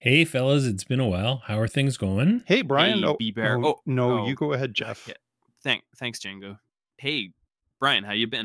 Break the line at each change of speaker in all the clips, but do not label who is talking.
Hey fellas, it's been a while. How are things going?
Hey, Brian.
Hey,
Oh,
B Bear.
oh,
Oh,
no, you
oh,
go ahead,
yeah.
Jeff.
Thanks, Django. Hey, Brian, how you been?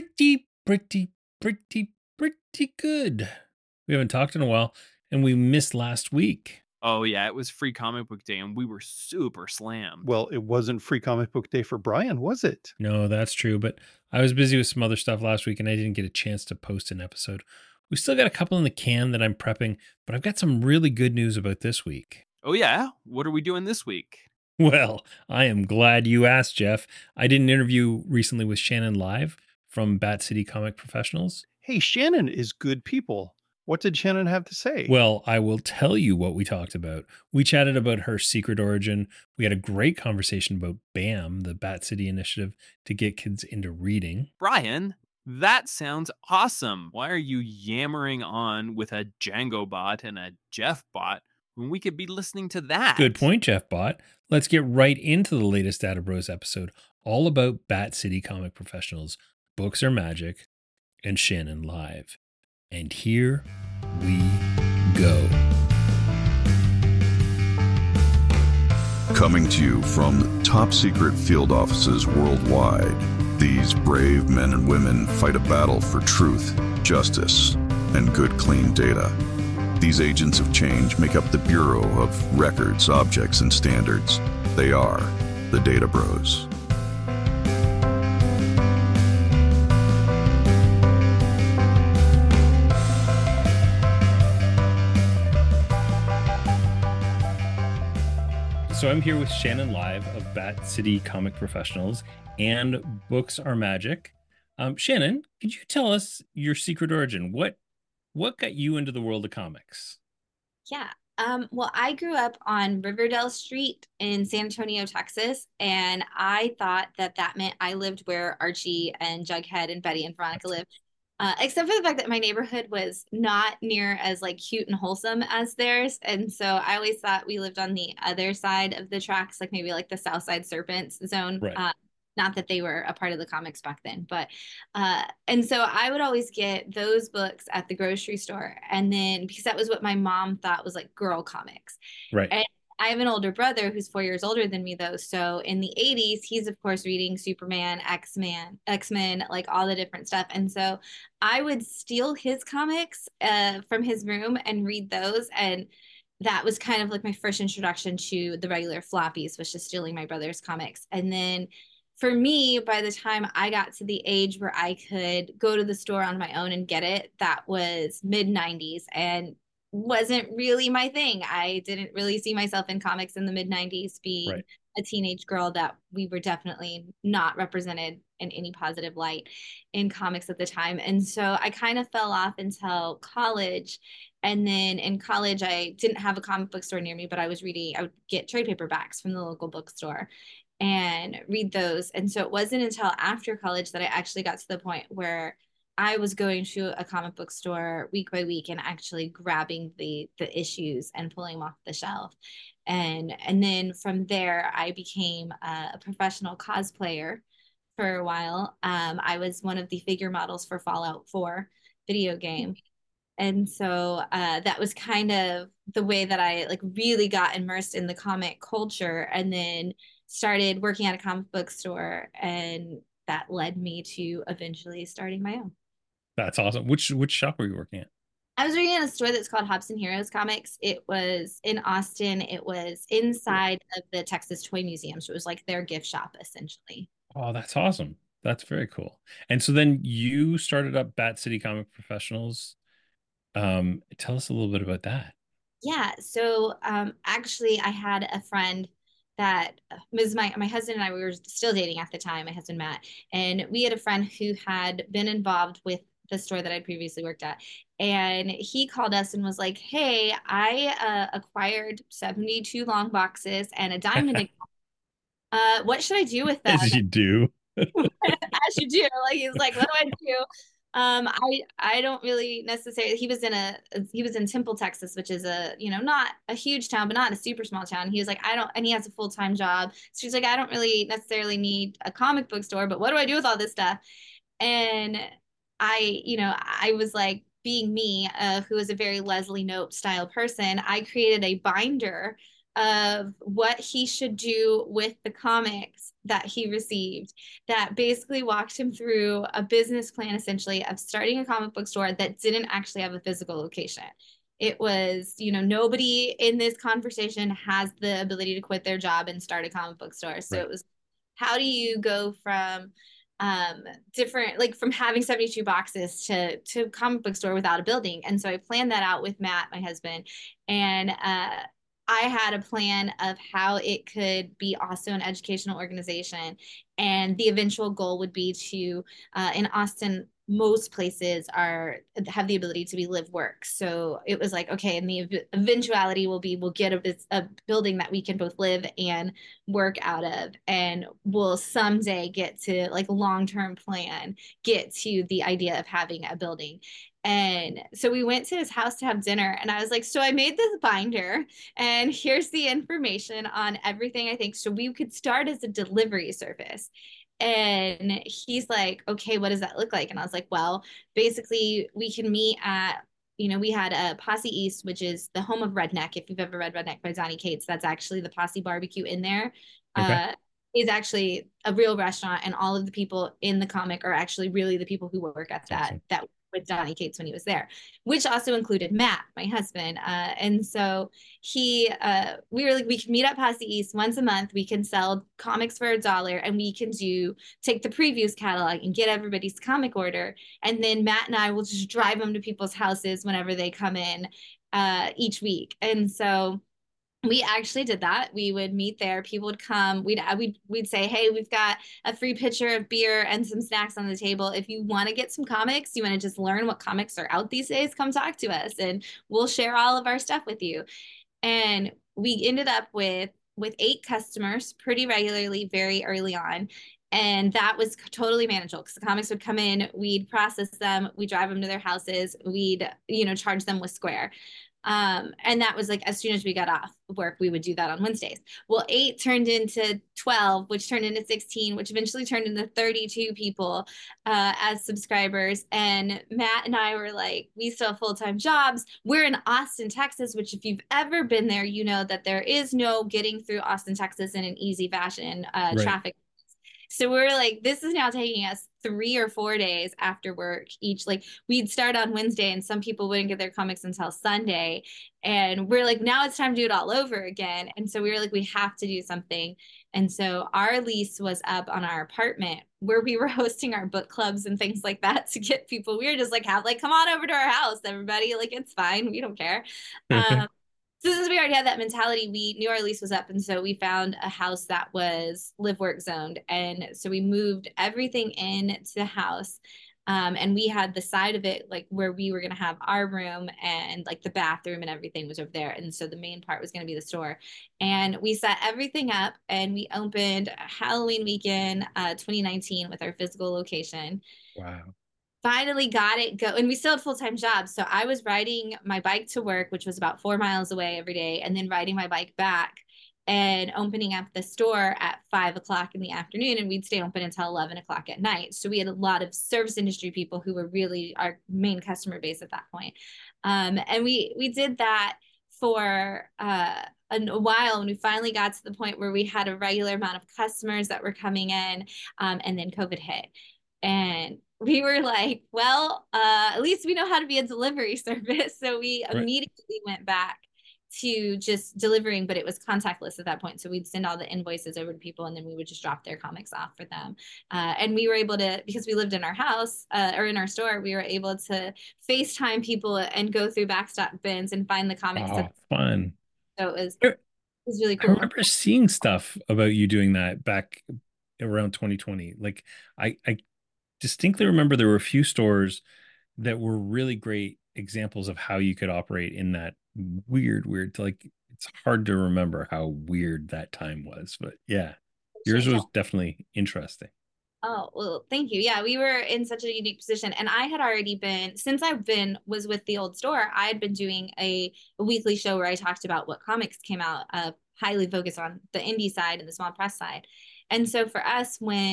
Pretty good. We haven't talked in a while, and we missed last week.
Oh yeah, it was free comic book day, and we were super slammed.
Well, it wasn't Free Comic Book Day for Brian, was it?
No, that's true, but I was busy with some other stuff last week and I didn't get a chance to post an episode. We still got a couple in the can that I'm prepping, but I've got some really good news about this week.
Oh yeah, what are we doing this week?
Well, I am glad you asked, Jeff. I did an interview recently with Shannon Live from Bat City Comic Professionals.
Hey, Shannon is good people. What did Shannon have to say?
Well, I will tell you what we talked about. We chatted about her secret origin. We had a great conversation about BAM, the Bat City initiative to get kids into reading.
Brian, that sounds awesome. Why are you yammering on with a Django bot and a Jeff bot when we could be listening to that?
Good point, Jeff Bot. Let's get right into the latest Data Bros episode, all about Bat City Comic Professionals, Books Are Magic, and Shannon Live. And here we go.
Coming to you from top secret field offices worldwide, these brave men and women fight a battle for truth, justice, and good, clean data. These agents of change make up the Bureau of Records, Objects, and Standards. They are the Data Bros.
So I'm here with Shannon Live of Bat City Comic Professionals and Books Are Magic. Shannon, could you tell us your secret origin? What got you into the world of comics?
Yeah. Well, I grew up on Riverdale Street in San Antonio, Texas, and I thought that that meant I lived where Archie and Jughead and Betty and Veronica lived. Except for the fact that my neighborhood was not near as like cute and wholesome as theirs, and so I always thought we lived on the other side of the tracks, like maybe like the South Side Serpents zone.
Right.
Not that they were a part of the comics back then, but and so I would always get those books at the grocery store, and then because that was what my mom thought was like girl comics.
Right.
And I have an older brother who's 4 years older than me, though. So in the 80s, he's of course reading Superman, X-Men, like all the different stuff. And so I would steal his comics from his room and read those. And that was kind of like my first introduction to the regular floppies, was just stealing my brother's comics. And then for me, by the time I got to the age where I could go to the store on my own and get it, that was mid 90s and wasn't really my thing. I didn't really see myself in comics in the mid 90s being
Right.
a teenage girl, that we were definitely not represented in any positive light in comics at the time. And so I kind of fell off until college. And then in college, I didn't have a comic book store near me, but I would get trade paperbacks from the local bookstore and read those. And so it wasn't until after college that I actually got to the point where I was going to a comic book store week by week and actually grabbing the issues and pulling them off the shelf. And then from there, I became a professional cosplayer for a while. I was one of the figure models for Fallout 4 video game. And so that was kind of the way that I like really got immersed in the comic culture, and then started working at a comic book store, and that led me to eventually starting my own.
That's awesome. Which shop were you working at?
I was working in a store that's called Hobson Heroes Comics. It was in Austin. It was inside of the Texas Toy Museum. So it was like their gift shop essentially.
Oh, that's awesome. That's very cool. And so then you started up Bat City Comic Professionals. Tell us a little bit about that.
Yeah. So actually, I had a friend that was my husband and I, we were still dating at the time, my husband Matt, and we had a friend who had been involved with the store that I'd previously worked at. And he called us and was like, "Hey, I acquired 72 long boxes and a diamond. What should I do with them?"
As you do.
As you do. Like he's like, "What do I do?" I don't really necessarily. He was in Temple, Texas, which is not a huge town, but not a super small town. He was like, I don't, and he has a full-time job. So he's like, I don't really necessarily need a comic book store, but what do I do with all this stuff? And I was like, being me, who is a very Leslie Knope style person, I created a binder of what he should do with the comics that he received, that basically walked him through a business plan essentially of starting a comic book store that didn't actually have a physical location. It was, nobody in this conversation has the ability to quit their job and start a comic book store. So It was, how do you go from different, like from having 72 boxes to comic book store without a building? And so I planned that out with Matt, my husband, and I had a plan of how it could be also an educational organization. And the eventual goal would be to, in Austin, most places have the ability to be live work. So it was like, okay, and the eventuality will be, we'll get a building that we can both live and work out of. And we'll someday get to, like, long-term plan, get to the idea of having a building. And so we went to his house to have dinner, and I was like, so I made this binder and here's the information on everything I think. So we could start as a delivery service. And he's like, okay, what does that look like? And I was like, well, basically we can meet at, we had a Posse East, which is the home of Redneck. If you've ever read Redneck by Donny Cates, that's actually the Posse barbecue in there.
Okay.
Is actually a real restaurant, and all of the people in the comic are actually really the people who work at that with Donny Cates when he was there, which also included Matt, my husband. And so we were like, we can meet up Posse East once a month. We can sell comics for $1, and we can take the previews catalog and get everybody's comic order. And then Matt and I will just drive them to people's houses whenever they come in each week. And so we actually did that. We would meet there. People would come. We'd say, hey, we've got a free pitcher of beer and some snacks on the table. If you want to get some comics, you want to just learn what comics are out these days, come talk to us and we'll share all of our stuff with you. And we ended up with 8 customers pretty regularly, very early on. And that was totally manageable because the comics would come in, we'd process them, we'd drive them to their houses, we'd, charge them with Square. And that was like, as soon as we got off work, we would do that on Wednesdays. Well, 8 turned into 12, which turned into 16, which eventually turned into 32 people as subscribers. And Matt and I were like, we still have full-time jobs. We're in Austin, Texas, which if you've ever been there, you know that there is no getting through Austin, Texas in an easy fashion, traffic. So we're like, this is now taking us 3 or 4 days after work each. Like, we'd start on Wednesday and some people wouldn't get their comics until Sunday. And we're like, now it's time to do it all over again. And so we were like, we have to do something. And so our lease was up on our apartment where we were hosting our book clubs and things like that to get people. We were just like, come on over to our house, everybody. Like, it's fine. We don't care. So since we already had that mentality, we knew our lease was up. And so we found a house that was live work zoned. And so we moved everything into the house. And we had the side of it, like where we were going to have our room, and like the bathroom and everything was over there. And so the main part was going to be the store. And we set everything up and we opened Halloween weekend 2019 with our physical location.
Wow.
Finally got it go, and we still had full-time jobs. So I was riding my bike to work, which was about 4 miles away every day, and then riding my bike back and opening up the store at 5 o'clock in the afternoon, and we'd stay open until 11 o'clock at night. So we had a lot of service industry people who were really our main customer base at that point. And we did that for a while, and we finally got to the point where we had a regular amount of customers that were coming in, and then COVID hit. And we were like, well, at least we know how to be a delivery service. So we immediately went back to just delivering, but it was contactless at that point. So we'd send all the invoices over to people, and then we would just drop their comics off for them. And we were able to, because we lived in our house or in our store, we were able to FaceTime people and go through backstock bins and find the comics.
Oh, fun.
So it was really cool.
I remember seeing stuff about you doing that back around 2020. Like I distinctly remember there were a few stores that were really great examples of how you could operate in that weird, like, it's hard to remember how weird that time was, but yeah, yours was definitely interesting.
Oh, well, thank you. Yeah, we were in such a unique position. And I had already been, since was with the old store, I had been doing a weekly show where I talked about what comics came out, highly focused on the indie side and the small press side. And so for us, when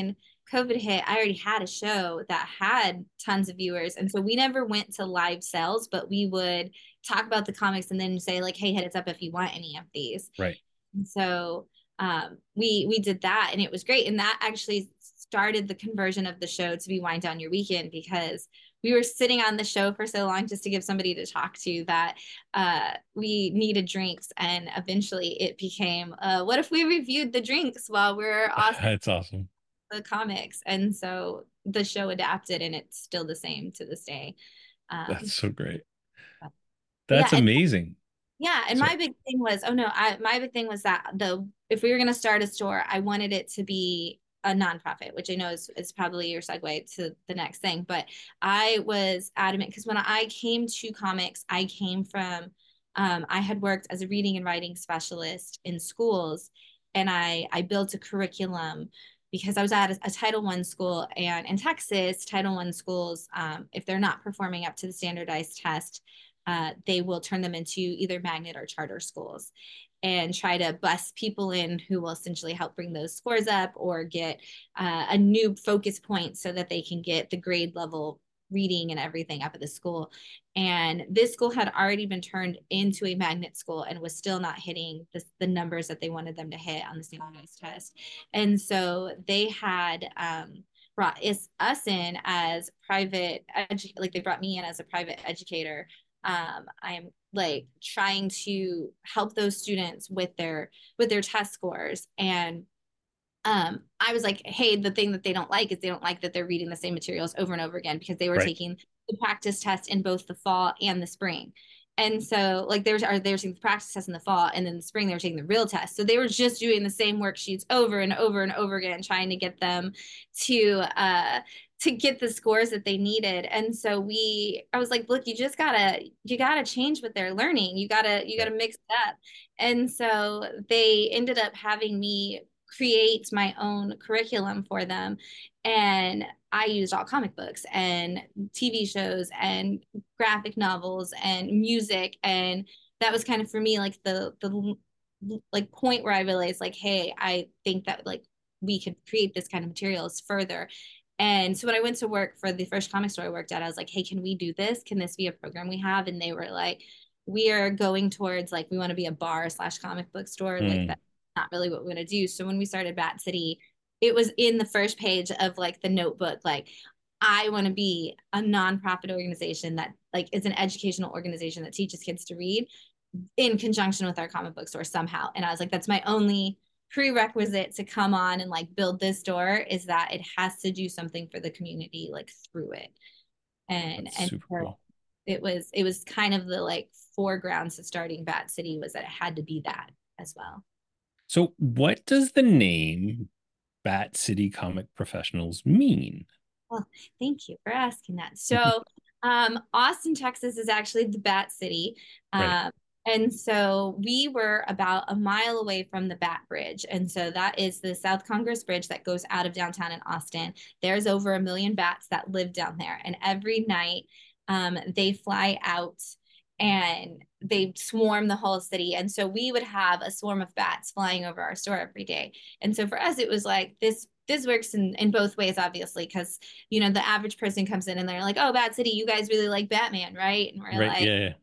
COVID hit, I already had a show that had tons of viewers. And so we never went to live sales, but we would talk about the comics and then say like, hey, hit us up if you want any of these.
Right.
And so we did that, and it was great. And that actually started the conversion of the show to be Wind Down Your Weekend, because we were sitting on the show for so long just to give somebody to talk to that we needed drinks. And eventually it became, what if we reviewed the drinks while we're awesome
That's awesome.
the comics? And so the show adapted, and it's still the same to this day.
That's so great.
Yeah,
That's amazing.
Yeah, and
So-
my big thing was, my big thing was that if we were going to start a store, I wanted it to be a nonprofit, which I know is probably your segue to the next thing. But I was adamant, because when I came to comics, I came from, I had worked as a reading and writing specialist in schools, and I built a curriculum because I was at a Title I school, and in Texas, Title I schools, if they're not performing up to the standardized test, they will turn them into either magnet or charter schools and try to bus people in who will essentially help bring those scores up or get a new focus point so that they can get the grade level reading and everything up at the school. And this school had already been turned into a magnet school and was still not hitting the numbers that they wanted them to hit on the standardized test. And so they had brought us in as private, like they brought me in as a private educator. I'm like trying to help those students with their test scores. And I was like, hey, the thing that they don't like is they don't like that they're reading the same materials over and over again, because they were
Right.
taking the practice test in both the fall and the spring. And so like they were taking the practice test in the fall, and then the spring they were taking the real test. So they were just doing the same worksheets over and over and over again, trying to get them to get the scores that they needed. And so I was like, look, you gotta change what they're learning. You gotta mix it up. And so they ended up having me create my own curriculum for them. And I used all comic books and TV shows and graphic novels and music. And that was kind of for me, like the like point where I realized like, hey, I think that like we could create this kind of materials further. And so when I went to work for the first comic store I worked at, I was like, hey, can we do this? Can this be a program we have? And they were like, we are going towards like, we want to be a bar/comic book store. Like that's not really what we're going to do. So when we started Bat City, it was in the first page of like the notebook, like, I want to be a nonprofit organization that like is an educational organization that teaches kids to read in conjunction with our comic book store somehow. And I was like, that's my only prerequisite to come on and like build this store, is that it has to do something for the community like through it. And
super cool.
it was kind of the like foregrounds to starting Bat City, was that it had to be that as well.
So what does the name Bat City Comic Professionals mean?
Well, thank you for asking that. So Austin, Texas is actually the Bat City.
Right.
And so we were about a mile away from the Bat Bridge. And so that is the South Congress Bridge that goes out of downtown in Austin. There's over 1 million bats that live down there. And every night they fly out and they swarm the whole city. And so we would have a swarm of bats flying over our store every day. And so for us, it was like this works in both ways, obviously, because, you know, the average person comes in and they're like, oh, Bat City, you guys really like Batman, right? And we're
Right.
like,
Yeah.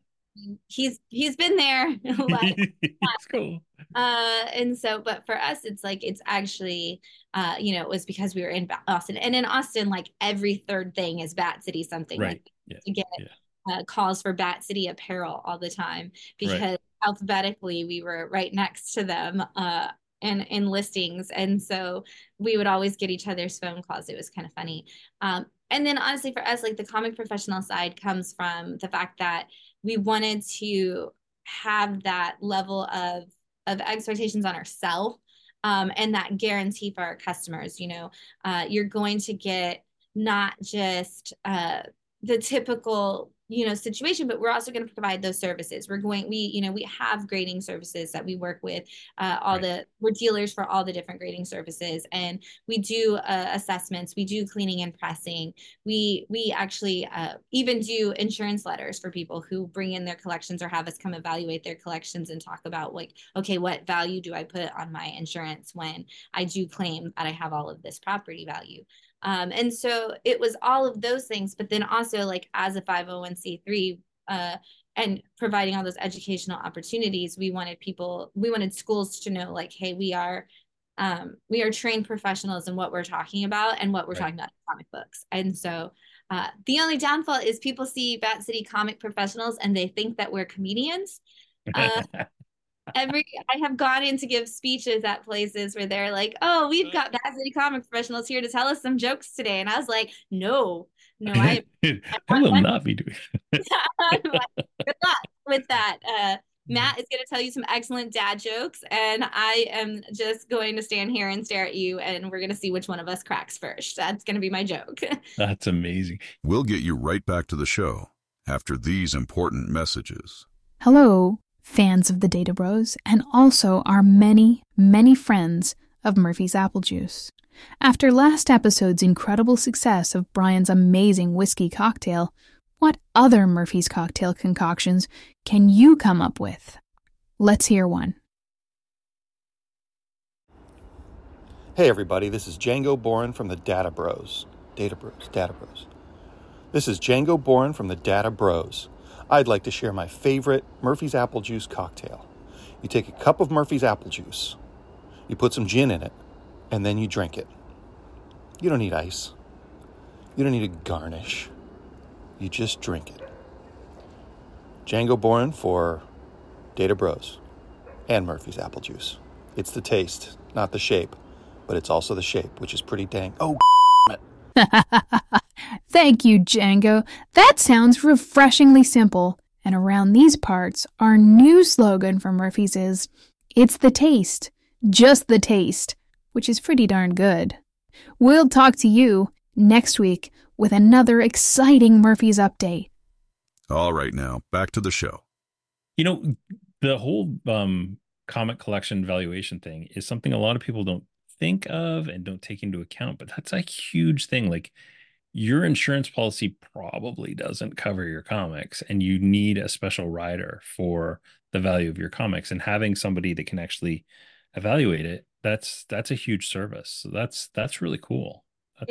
he's been there. Like,
it's cool.
And so, but for us, it's like, it's actually, you know, it was because we were in Austin, and in Austin, like every third thing is Bat City something.
Right.
Like, to get calls for Bat City apparel all the time, because alphabetically we were right next to them and in listings. And so we would always get each other's phone calls. It was kind of funny. And then honestly for us, like the comic professional side comes from the fact that we wanted to have that level of expectations on ourselves, and that guarantee for our customers. You know, you're going to get not just the typical situation, but we're also going to provide those services. We have grading services that we work with, we're dealers for all the different grading services, and we do assessments, we do cleaning and pressing. We actually even do insurance letters for people who bring in their collections or have us come evaluate their collections and talk about like, okay, what value do I put on my insurance when I do claim that I have all of this property value. And so it was all of those things, but then also like as a 501c3 and providing all those educational opportunities, we wanted schools to know like, hey, we are trained professionals in what we're talking about and what we're talking about in comic books. And so the only downfall is people see Bat City comic professionals and they think that we're comedians. I have gone in to give speeches at places where they're like, oh, we've got Bat City comic professionals here to tell us some jokes today. And I was like, no, I
will not be doing
like, good luck with that. Matt is going to tell you some excellent dad jokes, and I am just going to stand here and stare at you, and we're going to see which one of us cracks first. That's going to be my joke.
That's amazing.
We'll get you right back to the show after these important messages.
Hello, fans of the Data Bros, and also our many, many friends of Murphy's Apple Juice. After last episode's incredible success of Brian's amazing whiskey cocktail, what other Murphy's cocktail concoctions can you come up with? Let's hear one.
Hey everybody, this is Django Boren from the Data Bros. Data Bros. This is Django Boren from the Data Bros. I'd like to share my favorite Murphy's Apple Juice cocktail. You take a cup of Murphy's Apple Juice, you put some gin in it, and then you drink it. You don't need ice. You don't need a garnish. You just drink it. Django Boren for Data Bros and Murphy's Apple Juice. It's the taste, not the shape, but it's also the shape, which is pretty dang... Oh,
Thank you, Django. That sounds refreshingly simple. And around these parts, our new slogan for Murphy's is, it's the taste, just the taste, which is pretty darn good. We'll talk to you next week with another exciting Murphy's update.
All right, now, back to the show.
The whole comic collection valuation thing is something a lot of people don't think of and don't take into account, but that's a huge thing. Like, your insurance policy probably doesn't cover your comics, and you need a special rider for the value of your comics, and having somebody that can actually evaluate it, that's a huge service. So that's really cool.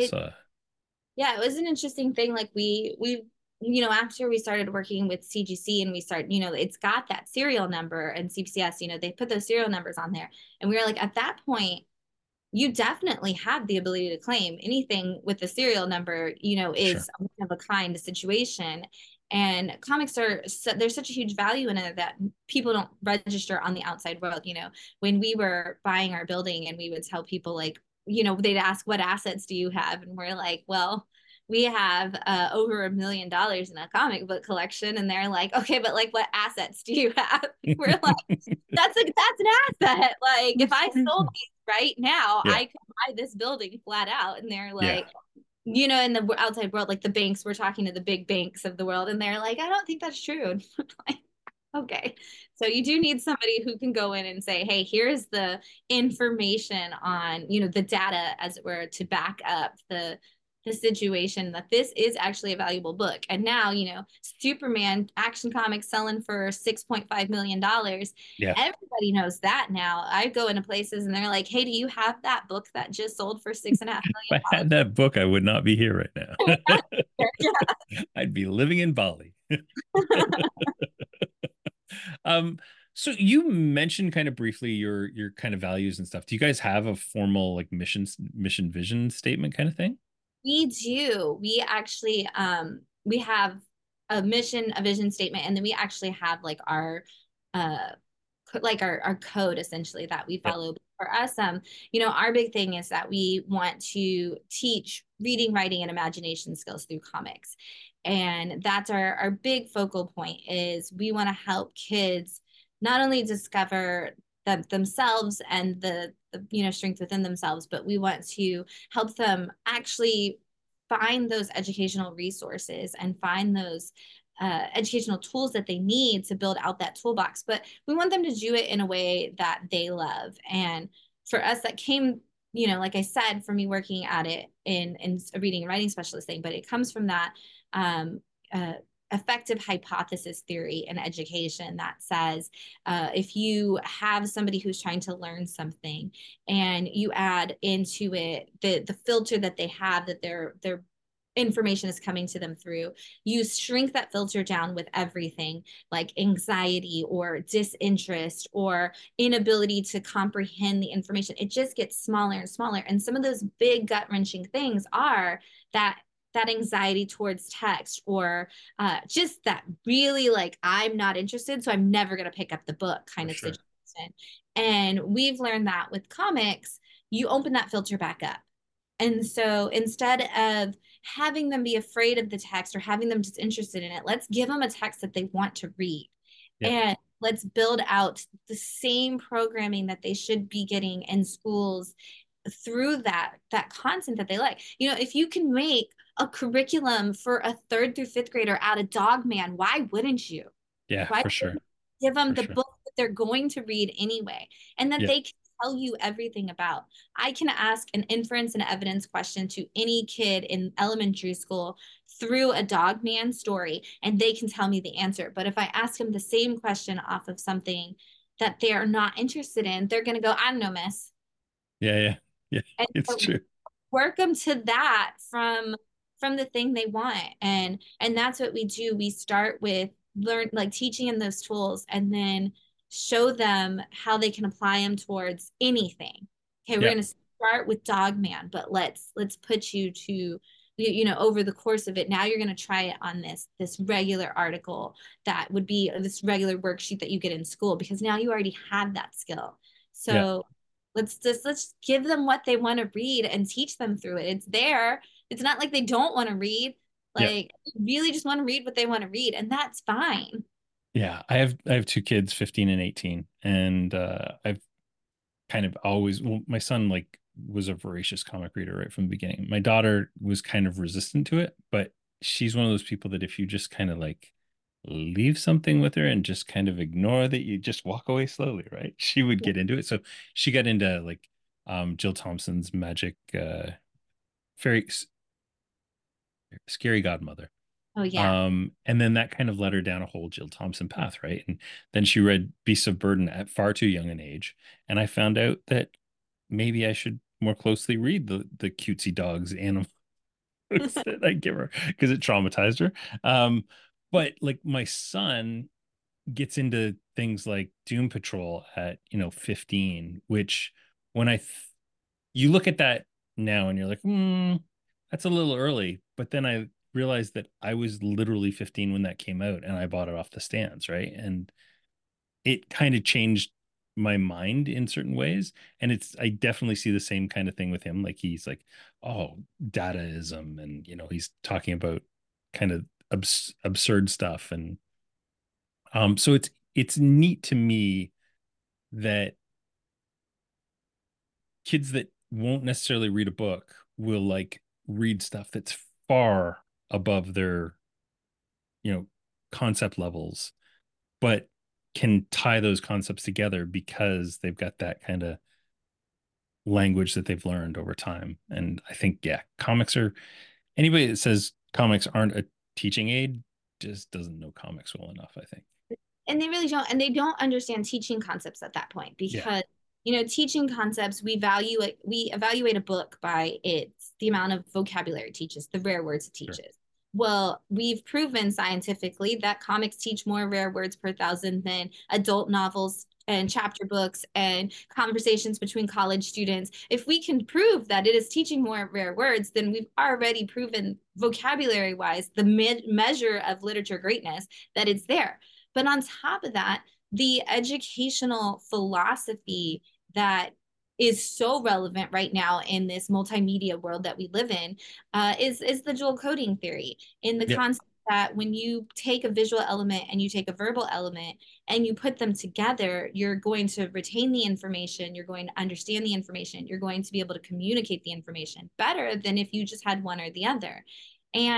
Yeah, it was an interesting thing. Like we after we started working with CGC and we it's got that serial number, and CPCS, they put those serial numbers on there, and we were like, at that point, you definitely have the ability to claim anything with the serial number, is a one of a kind situation. And comics there's such a huge value in it that people don't register on the outside world. When we were buying our building and we would tell people like, they'd ask, what assets do you have? And we're like, well, we have over $1 million in a comic book collection. And they're like, okay, but like, what assets do you have? We're like, that's an asset. Like, if I sold these right now, I could buy this building flat out. And they're like, in the outside world, like the banks, we're talking to the big banks of the world, and they're like, I don't think that's true. Like, okay. So you do need somebody who can go in and say, hey, here's the information on, the data, as it were, to back up the situation that this is actually a valuable book. And now, Superman Action Comics selling for $6.5 million. Yeah. Everybody knows that now. I go into places and they're like, hey, do you have that book that just sold for $6.5 million?
If I had that book, I would not be here right now. Yeah. I'd be living in Bali. So you mentioned kind of briefly your kind of values and stuff. Do you guys have a formal like mission vision statement kind of thing?
We do. We actually we have a vision statement, and then we actually have like our code essentially that we follow. Yep. For us, our big thing is that we want to teach reading, writing, and imagination skills through comics. And that's our big focal point. Is we want to help kids not only discover themselves and the strength within themselves, but we want to help them actually find those educational resources and find those educational tools that they need to build out that toolbox. But we want them to do it in a way that they love. And for us, that came, you know, like I said, for me working at it in a reading and writing specialist thing, but it comes from that effective hypothesis theory in education that says if you have somebody who's trying to learn something and you add into it the filter that they have, that their information is coming to them through, you shrink that filter down with everything like anxiety or disinterest or inability to comprehend the information. It just gets smaller and smaller. And some of those big gut-wrenching things are that anxiety towards text, or just that really like, I'm not interested, so I'm never going to pick up the book kind of situation. And we've learned that with comics, you open that filter back up. And so instead of having them be afraid of the text or having them disinterested in it, let's give them a text that they want to read. Yep. And let's build out the same programming that they should be getting in schools through that content that they like. You know, if you can make a curriculum for a 3rd through 5th grader out of Dog Man, why wouldn't you?
Yeah,
why
for sure.
Give them the book that they're going to read anyway, and that they can tell you everything about. I can ask an inference and evidence question to any kid in elementary school through a Dog Man story, and they can tell me the answer. But if I ask them the same question off of something that they're not interested in, they're going to go, I don't know, miss.
Yeah. And it's so true.
Work them to that from the thing they want. And that's what we do. We start with teaching them those tools, and then show them how they can apply them towards anything. Okay, we're going to start with Dog Man, but let's put you to, you know, over the course of it, now you're going to try it on this regular article that would be this regular worksheet that you get in school, because now you already have that skill. So let's give them what they want to read and teach them through it. It's there. It's not like they don't want to read. Like, really just want to read what they want to read, and that's fine.
Yeah, I have 2 kids, 15 and 18, and I've kind of always, well, my son like was a voracious comic reader right from the beginning. My daughter was kind of resistant to it, but she's one of those people that if you just kind of like leave something with her and just kind of ignore that, you just walk away slowly, right? She would get into it. So she got into like Jill Thompson's Magic Fairy Scary Godmother.
Oh yeah.
And then that kind of led her down a whole Jill Thompson path, right? And then she read Beasts of Burden at far too young an age, and I found out that maybe I should more closely read the cutesy dogs animals that I give her, because it traumatized her. But like my son gets into things like Doom Patrol at 15, which when you look at that now and you're like, that's a little early. But then I realized that I was literally 15 when that came out, and I bought it off the stands, right? And it kind of changed my mind in certain ways. And I definitely see the same kind of thing with him. Like he's like, oh, Dadaism, and he's talking about kind of absurd stuff. And so it's neat to me that kids that won't necessarily read a book will like read stuff that's far above their concept levels, but can tie those concepts together because they've got that kind of language that they've learned over time. And I think anybody that says comics aren't a teaching aid just doesn't know comics well enough, I think.
And they really don't, and they don't understand teaching concepts at that point, because teaching concepts, we evaluate a book by the amount of vocabulary it teaches, the rare words it teaches. Sure. Well, we've proven scientifically that comics teach more rare words per 1,000 than adult novels and chapter books and conversations between college students. If we can prove that it is teaching more rare words, then we've already proven vocabulary-wise the measure of literature greatness, that it's there. But on top of that, the educational philosophy that is so relevant right now in this multimedia world that we live in is the dual coding theory, in the concept that when you take a visual element and you take a verbal element and you put them together, you're going to retain the information, you're going to understand the information, you're going to be able to communicate the information better than if you just had one or the other. And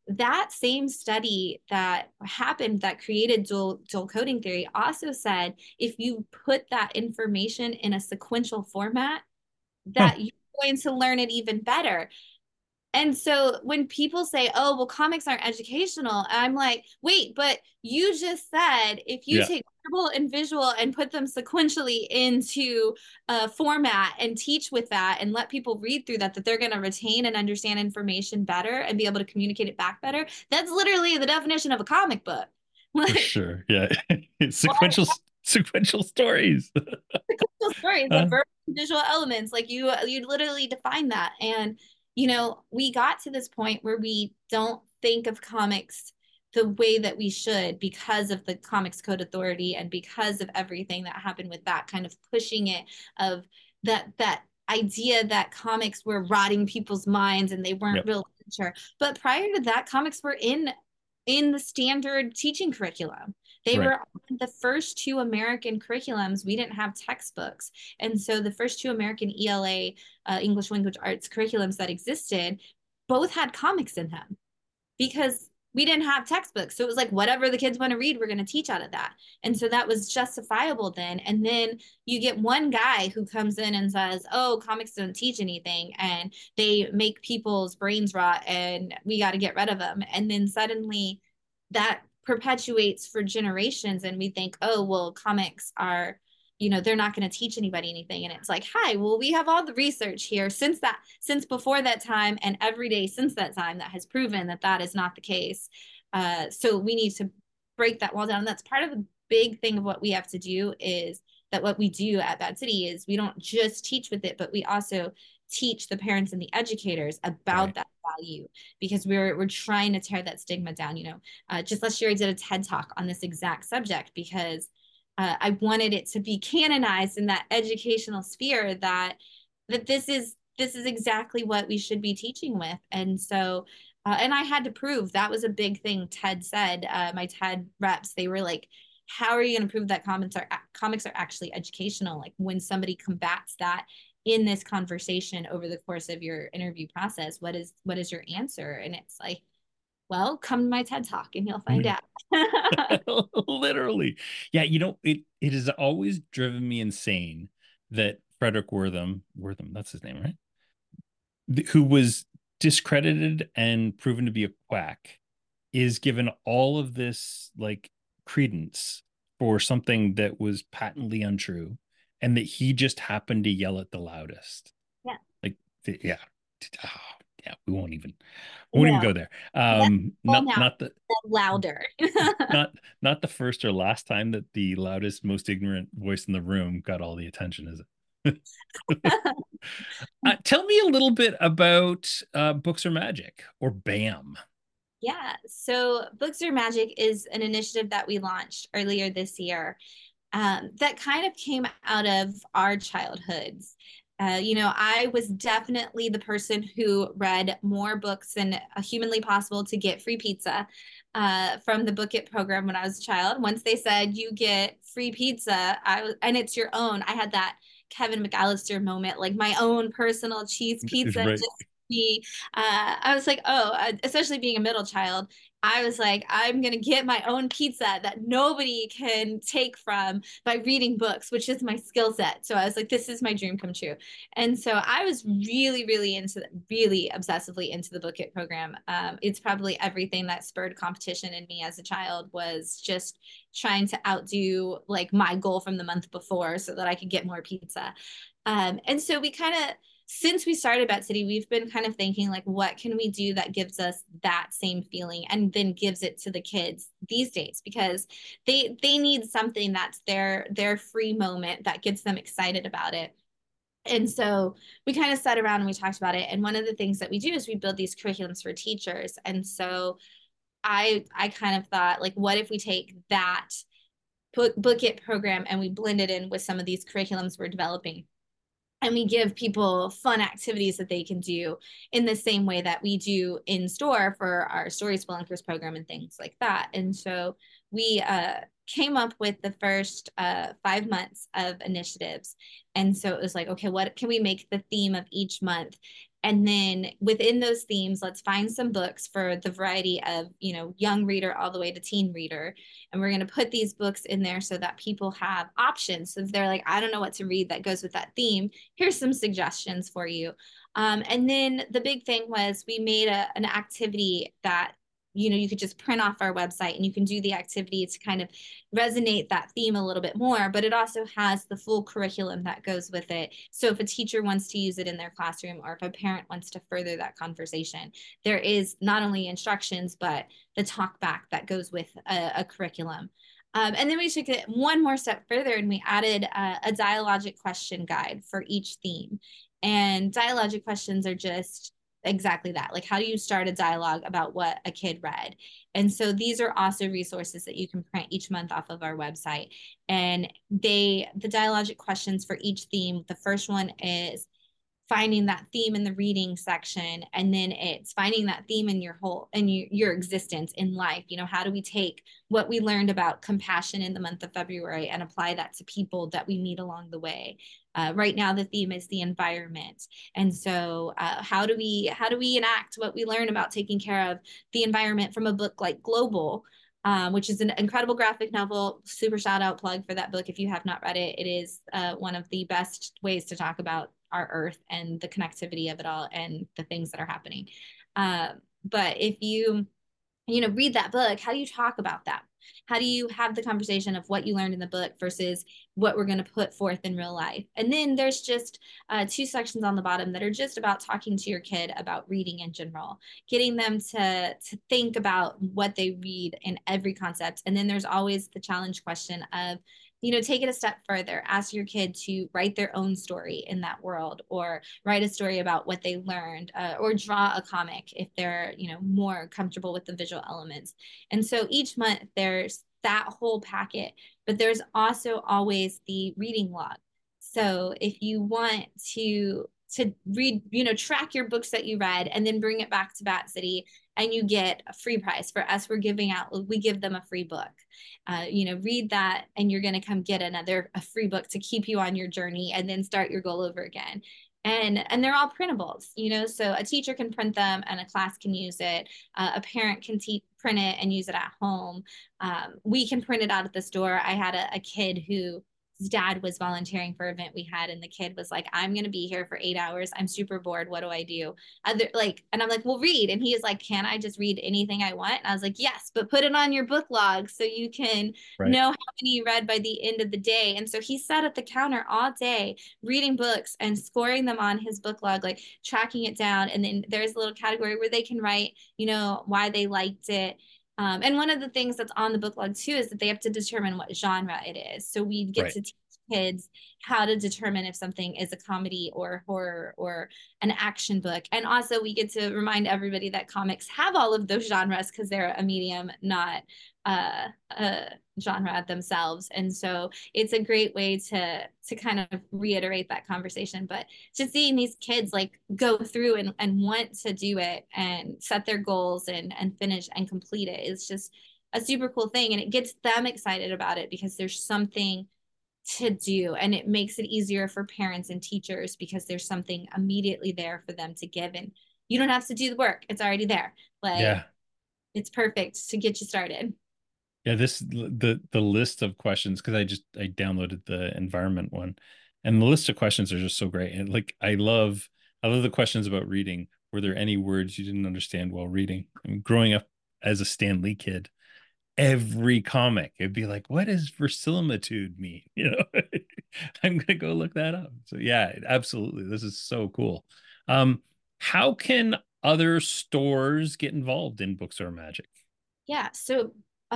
that same study that happened that created dual coding theory also said if you put that information in a sequential format, that you're going to learn it even better. And so when people say, oh, well, comics aren't educational, I'm like, wait, but you just said if you take verbal and visual and put them sequentially into a format and teach with that and let people read through that they're going to retain and understand information better and be able to communicate it back better. That's literally the definition of a comic book.
For sure. Yeah. sequential stories.
Sequential stories, the verbal and visual elements, like you literally define that. And we got to this point where we don't think of comics the way that we should because of the Comics Code Authority and because of everything that happened with that kind of pushing it of that idea that comics were rotting people's minds and they weren't real literature. But prior to that, comics were in the standard teaching curriculum. They were on the first 2 American curriculums. We didn't have textbooks. And so the first 2 American ELA, English Language Arts curriculums that existed, both had comics in them because we didn't have textbooks. So it was like, whatever the kids want to read, we're going to teach out of that. And so that was justifiable then. And then you get one guy who comes in and says, oh, comics don't teach anything and they make people's brains rot and we got to get rid of them. And then suddenly that perpetuates for generations and we think, oh, well, comics are, they're not going to teach anybody anything. And it's like, hi, well, we have all the research here since before that time and every day since that time that has proven that is not the case. So we need to break that wall down. And that's part of the big thing of what we have to do is that what we do at Bad City is we don't just teach with it, but we also teach the parents and the educators about that value because we're trying to tear that stigma down. Just last year I did a TED Talk on this exact subject because I wanted it to be canonized in that educational sphere that this is exactly what we should be teaching with. And so and I had to prove that was a big thing. TED said, my TED reps, they were like, how are you going to prove that comics are actually educational? Like when somebody combats that in this conversation over the course of your interview process, what is your answer? And it's like, well, come to my TED Talk and you'll find out.
Literally. Yeah. It has always driven me insane that Frederick Wortham, that's his name, right? Who was discredited and proven to be a quack, is given all of this like credence for something that was patently untrue and that he just happened to yell at the loudest.
Yeah.
Like, yeah. Yeah, we won't even go there. Not the
louder.
not the first or last time that the loudest, most ignorant voice in the room got all the attention, is it? Tell me a little bit about Books Are Magic, or BAM.
Yeah, so Books Are Magic is an initiative that we launched earlier this year that kind of came out of our childhoods. I was definitely the person who read more books than humanly possible to get free pizza from the Book It program when I was a child. Once they said you get free pizza, and it's your own, I had that Kevin McAllister moment, like my own personal cheese pizza.
Right.
Just me. I was like, especially being a middle child, I was like, I'm going to get my own pizza that nobody can take from by reading books, which is my skill set. So I was like, this is my dream come true. And so I was really, really obsessively into the Book It program. It's probably everything that spurred competition in me as a child was just trying to outdo like my goal from the month before so that I could get more pizza. And so we kind of, since we started Bad City, we've been kind of thinking like, what can we do that gives us that same feeling and then gives it to the kids these days? Because they need something that's their free moment that gets them excited about it. And so we kind of sat around and we talked about it. And one of the things that we do is we build these curriculums for teachers. And so I kind of thought, like, what if we take that Book It program and we blend it in with some of these curriculums we're developing? And we give people fun activities that they can do in the same way that we do in store for our Story Spelunkers program and things like that. And so we came up with the first 5 months of initiatives. And so it was like, okay, what can we make the theme of each month? And then within those themes, let's find some books for the variety of, young reader all the way to teen reader. And we're going to put these books in there so that people have options. So if they're like, I don't know what to read that goes with that theme, here's some suggestions for you. And then the big thing was we made an activity that you could just print off our website and you can do the activity to kind of resonate that theme a little bit more, but it also has the full curriculum that goes with it. So if a teacher wants to use it in their classroom, or if a parent wants to further that conversation, there is not only instructions, but the talk back that goes with a curriculum. And then we took it one more step further and we added a dialogic question guide for each theme. And dialogic questions are just exactly that. Like, how do you start a dialogue about what a kid read? And so these are also resources that you can print each month off of our website. And the dialogic questions for each theme, the first one is finding that theme in the reading section, and then it's finding that theme in your existence in life. How do we take what we learned about compassion in the month of February and apply that to people that we meet along the way? Right now the theme is the environment, and so how do we enact what we learn about taking care of the environment from a book like Global, which is an incredible graphic novel. Super shout out plug for that book if you have not read it. It is one of the best ways to talk about our earth and the connectivity of it all and the things that are happening. But if you read that book, how do you talk about that? How do you have the conversation of what you learned in the book versus what we're going to put forth in real life? And then there's just 2 sections on the bottom that are just about talking to your kid about reading in general, getting them to think about what they read in every concept. And then there's always the challenge question of, take it a step further. Ask your kid to write their own story in that world, or write a story about what they learned, or draw a comic if they're, more comfortable with the visual elements. And so each month there's that whole packet, but there's also always the reading log. So if you want to read, track your books that you read and then bring it back to Bat City, and you get a free prize. For us, we give them a free book. Read that and you're going to come get a free book to keep you on your journey and then start your goal over again. And they're all printables, so a teacher can print them and a class can use it. A parent can print it and use it at home. We can print it out at the store. I had a kid who his dad was volunteering for an event we had, and the kid was like, I'm going to be here for 8 hours. I'm super bored. What do I do? And I'm like, well, read. And he is like, can I just read anything I want? And I was like, yes, but put it on your book log so you can know how many you read by the end of the day. And so he sat at the counter all day reading books and scoring them on his book log, like tracking it down. And then there's a little category where they can write, why they liked it. And one of the things that's on the book log too is that they have to determine what genre it is. So we get to teach kids how to determine if something is a comedy or horror or an action book. And also we get to remind everybody that comics have all of those genres because they're a medium, not a genre themselves. And so it's a great way to kind of reiterate that conversation. But just seeing these kids like go through and want to do it and set their goals and finish and complete it is just a super cool thing. And it gets them excited about it because there's something to do, and it makes it easier for parents and teachers because there's something immediately there for them to give, and you don't have to do the work. It's already there. It's perfect to get you started.
Yeah, the list of questions, because I downloaded the environment one, and the list of questions are just so great. And like I love the questions about reading. Were there any words you didn't understand while reading? I mean, growing up as a Stan Lee kid, every comic it'd be like, what does verisimilitude mean? I'm gonna go look that up. So yeah, absolutely, this is so cool. How can other stores get involved in Books Are Magic?
Yeah, so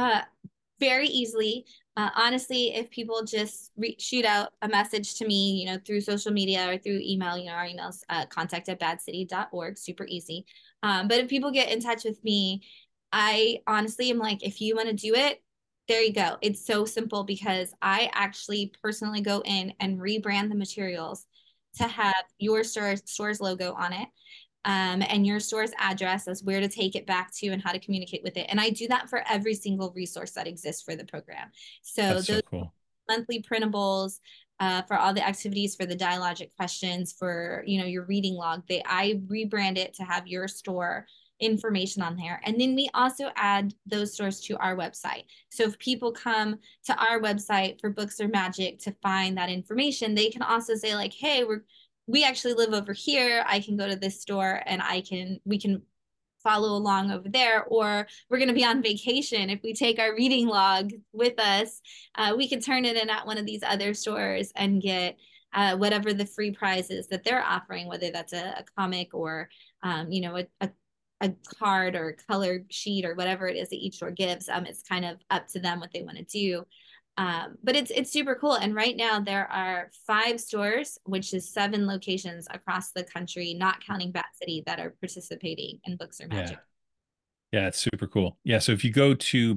very easily. Honestly, if people just shoot out a message to me, through social media or through email, our emails, contact@badcity.org, super easy. But if people get in touch with me, I honestly am like, if you want to do it, there you go. It's so simple because I actually personally go in and rebrand the materials to have your store's logo on it. And your store's address as where to take it back to and how to communicate with it. And I do that for every single resource that exists for the program. So
That's so cool.
monthly printables for all the activities, for the dialogic questions, for, you know, your reading log. I rebrand it to have your store information on there. And then we also add those stores to our website. So if people come to our website for Books or Magic to find that information, they can also say like, hey, we actually live over here. I can go to this store and we can follow along over there, or we're going to be on vacation. If we take our reading log with us, we can turn it in at one of these other stores and get whatever the free prizes that they're offering, whether that's a comic or, you know, a card or color sheet or whatever it is that each store gives. It's kind of up to them what they want to do. But it's super cool. And right now there are 5 stores, which is 7 locations across the country, not counting Bat City, that are participating in Books or Magic.
Yeah, it's super cool. Yeah, so if you go to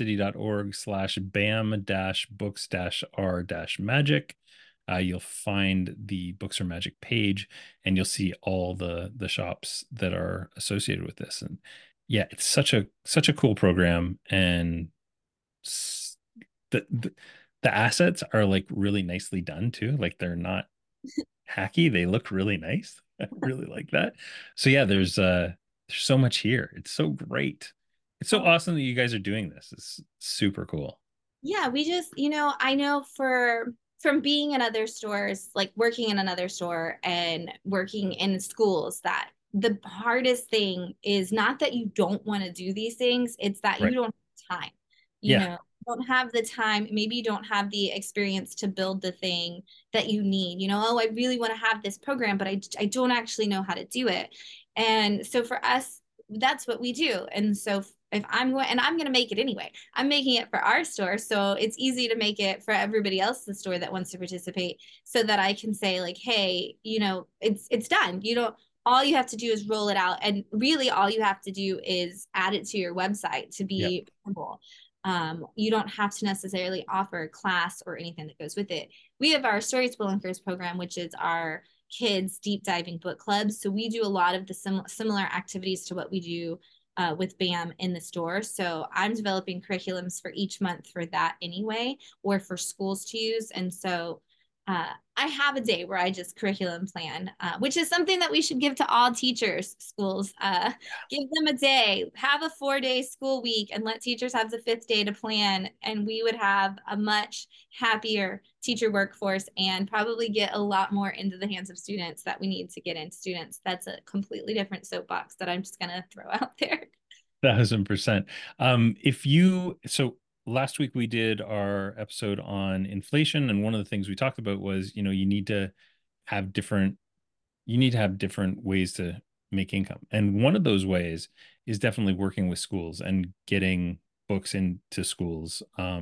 batcity.org/bam-books-r-magic, you'll find the Books or Magic page, and you'll see all the shops that are associated with this. And yeah, it's such a cool program, and the assets are like really nicely done too. Like they're not hacky; they look really nice. I really like that. So yeah, there's so much here. It's so great. It's so awesome that you guys are doing this. It's super cool.
Yeah, we just, you know, I know from being in other stores, like working in another store and working in schools, that the hardest thing is not that you don't want to do these things, it's that you don't have time. You know, you don't have the time, maybe you don't have the experience to build the thing that you need. You know, oh, I really want to have this program, but I don't actually know how to do it. And so for us, that's what we do. And so if I'm going to make it anyway, I'm making it for our store. So it's easy to make it for everybody else in the store that wants to participate, so that I can say like, hey, you know, it's done. You don't, all you have to do is roll it out. And really all you have to do is add it to your website to be printable. You don't have to necessarily offer a class or anything that goes with it. We have our Story Spoil and Curse program, which is our kids deep diving book clubs. So we do a lot of the similar activities to what we do with BAM in the store. So I'm developing curriculums for each month for that anyway, or for schools to use. And so I have a day where I just curriculum plan, which is something that we should give to all teachers, schools. Give them a day, have a 4-day school week, and let teachers have the 5th day to plan. And we would have a much happier teacher workforce and probably get a lot more into the hands of students that we need to get into students. That's a completely different soapbox that I'm just going to throw out there.
1000%. So last week we did our episode on inflation, and one of the things we talked about was, you know, you need to have different ways to make income. And one of those ways is definitely working with schools and getting books into schools.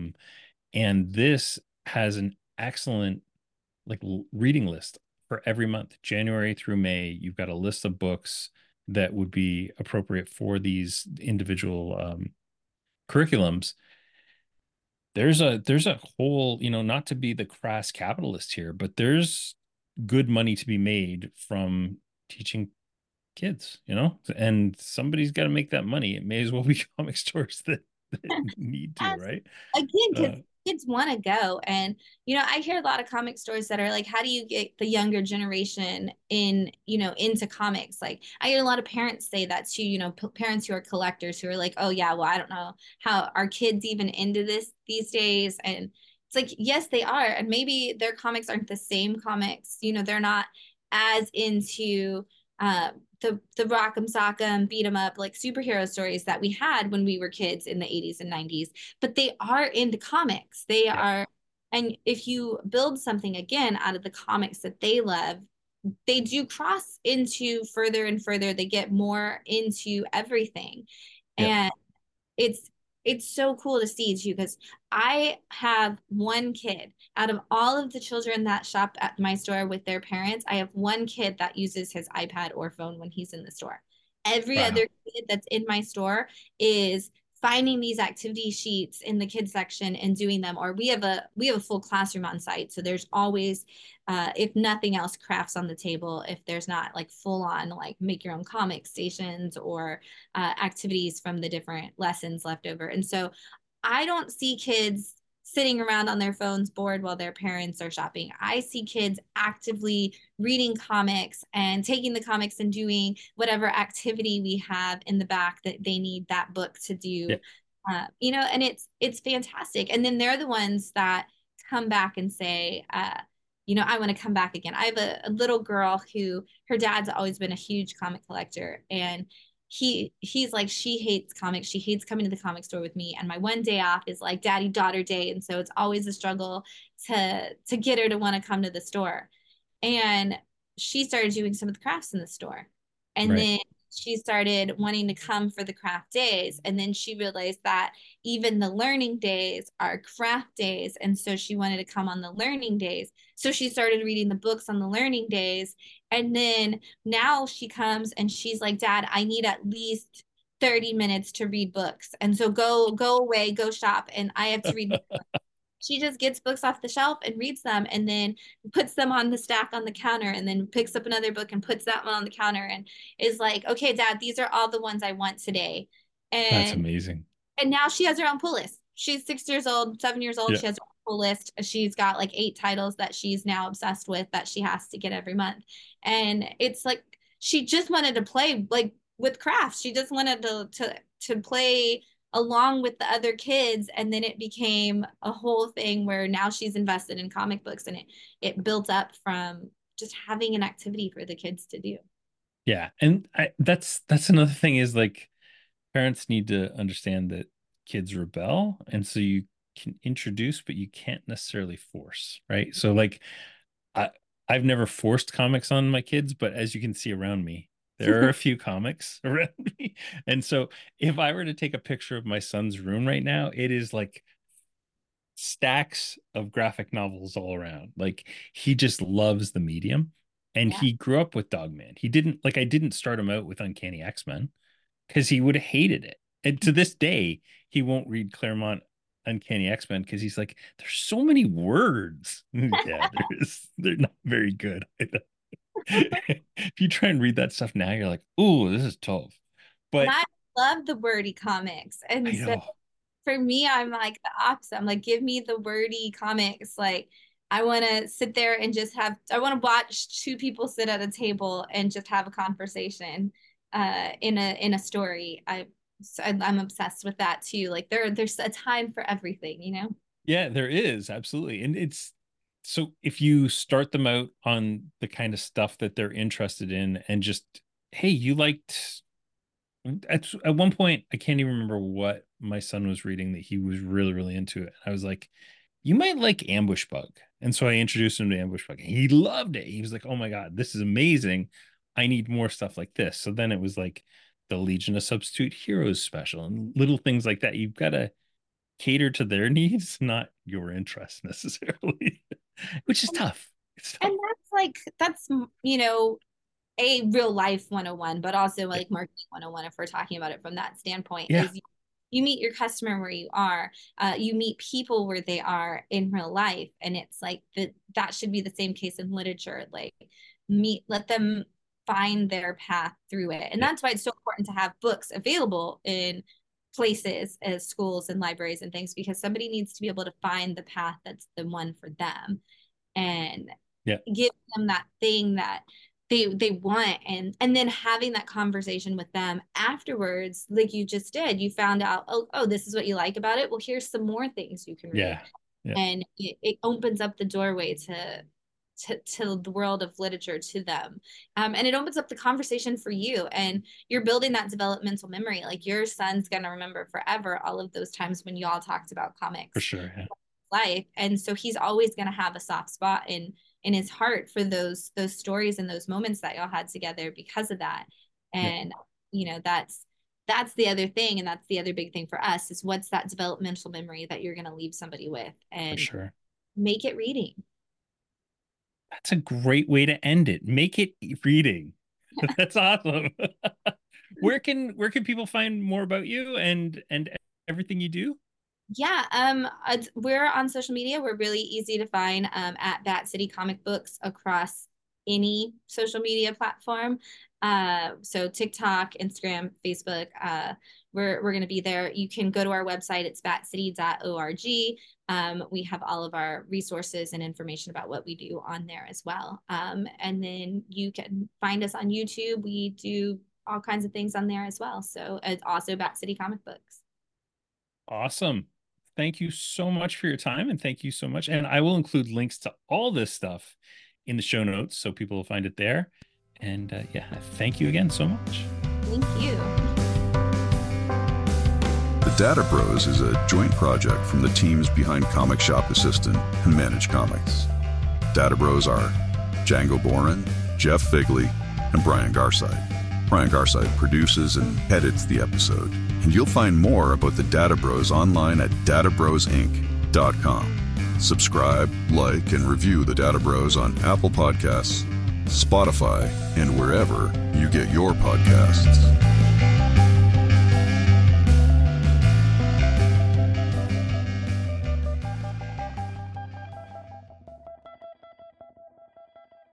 And this has an excellent reading list for every month, January through May. You've got a list of books that would be appropriate for these individual curriculums. There's a whole, you know, not to be the crass capitalist here, but there's good money to be made from teaching kids, you know, and somebody's got to make that money. It may as well be comic stores that need to, right?
Again, because kids want to go. And, you know, I hear a lot of comic stores that are like, how do you get the younger generation into comics? Like I hear a lot of parents say that too, you know, parents who are collectors who are like, oh yeah, well, I don't know how are kids even into this these days. And it's like, yes, they are. And maybe their comics aren't the same comics. You know, they're not as into the Rock'em Sock'em beat 'em up like superhero stories that we had when we were kids in the 80s and 90s, but they are into comics. They are, and if you build something again out of the comics that they love, they do cross into further and further. They get more into everything. And it's so cool to see too, because I have one kid out of all of the children that shop at my store with their parents. I have one kid that uses his iPad or phone when he's in the store. Every other kid that's in my store is finding these activity sheets in the kids section and doing them. Or we have a full classroom on site, so there's always if nothing else, crafts on the table, if there's not like full on like make your own comic stations or activities from the different lessons left over. And so I don't see kids sitting around on their phones bored while their parents are shopping. I see kids actively reading comics and taking the comics and doing whatever activity we have in the back that they need that book to do. And it's fantastic. And then they're the ones that come back and say, I want to come back again. I have a little girl who her dad's always been a huge comic collector, and he's like, she hates comics. She hates coming to the comic store with me. And my one day off is like daddy daughter day. And so it's always a struggle to get her to want to come to the store. And she started doing some of the crafts in the store. And then she started wanting to come for the craft days. And then she realized that even the learning days are craft days. And so she wanted to come on the learning days. So she started reading the books on the learning days. And then now she comes and she's like, Dad, I need at least 30 minutes to read books. And so go away, go shop. And I have to read books. She just gets books off the shelf and reads them, and then puts them on the stack on the counter, and then picks up another book and puts that one on the counter, and is like, okay, Dad, these are all the ones I want today. And
that's amazing.
And now she has her own pull list. She's 6 years old, 7 years old. Yeah. She has her own pull list. She's got like 8 titles that she's now obsessed with that she has to get every month. And it's like, she just wanted to play like with crafts. She just wanted to play along with the other kids, and then it became a whole thing where now she's invested in comic books, and it built up from just having an activity for the kids to do.
Yeah. And that's another thing, is like, parents need to understand that kids rebel, and so you can introduce, but you can't necessarily force, right? So like, I've never forced comics on my kids, but as you can see around me, there are a few comics around me. And so if I were to take a picture of my son's room right now, it is like stacks of graphic novels all around. Like, he just loves the medium, and he grew up with Dogman. He didn't, like, I didn't start him out with Uncanny X-Men because he would have hated it. And to this day, he won't read Claremont Uncanny X-Men because he's like, there's so many words. Yeah, they're not very good. If you try and read that stuff now, you're like, "Ooh, this is tough." But
and I love the wordy comics, and so for me, I'm like the opposite. I'm like, give me the wordy comics. Like, I want to sit there and just I want to watch 2 people sit at a table and just have a conversation in a story. I'm obsessed with that too. Like, there's a time for everything, you know?
Yeah, there is, absolutely. And it's, so if you start them out on the kind of stuff that they're interested in, and just, hey, you liked, at one point, I can't even remember what my son was reading that he was really, really into it. I was like, you might like Ambush Bug. And so I introduced him to Ambush Bug, and he loved it. He was like, oh my God, this is amazing. I need more stuff like this. So then it was like the Legion of Substitute Heroes special and little things like that. You've got to cater to their needs, not your interests necessarily, which is tough.
And that's a real life 101, but also like marketing 101, if we're talking about it from that standpoint. Is you meet your customer where you are, you meet people where they are in real life, and it's like that should be the same case in literature. Like, let them find their path through it, and that's why it's so important to have books available in places as schools and libraries and things, because somebody needs to be able to find the path that's the one for them, and give them that thing that they want, and then having that conversation with them afterwards, like you just did. You found out, oh, this is what you like about it. Well, here's some more things you can read. And it opens up the doorway to the world of literature to them, and it opens up the conversation for you, and you're building that developmental memory. Like, your son's gonna remember forever all of those times when you all talked about comics,
for sure,
life, and so he's always gonna have a soft spot in his heart for those stories and those moments that y'all had together because of that. And that's the other thing, and that's the other big thing for us, is what's that developmental memory that you're gonna leave somebody with, and
for sure,
make it reading.
That's a great way to end it. Make it reading. That's awesome. Where can people find more about you and everything you do?
Yeah, we're on social media. We're really easy to find at Bat City Comic Books across any social media platform. So TikTok, Instagram, Facebook, we're going to be there. You can go to our website. It's batcity.org. We have all of our resources and information about what we do on there as well. And then you can find us on YouTube. We do all kinds of things on there as well. So it's also Bat City Comic Books.
Awesome. Thank you so much for your time, and thank you so much. And I will include links to all this stuff in the show notes so people will find it there. And yeah, thank you again so much.
Thank you.
The Data Bros is a joint project from the teams behind Comic Shop Assistant and Manage Comics. Data Bros are Django Boren, Jeff Figley, and Brian Garside. Brian Garside produces and edits the episode. And you'll find more about the Data Bros online at databrosinc.com. Subscribe, like, and review the Data Bros on Apple Podcasts, Spotify, and wherever you get your podcasts.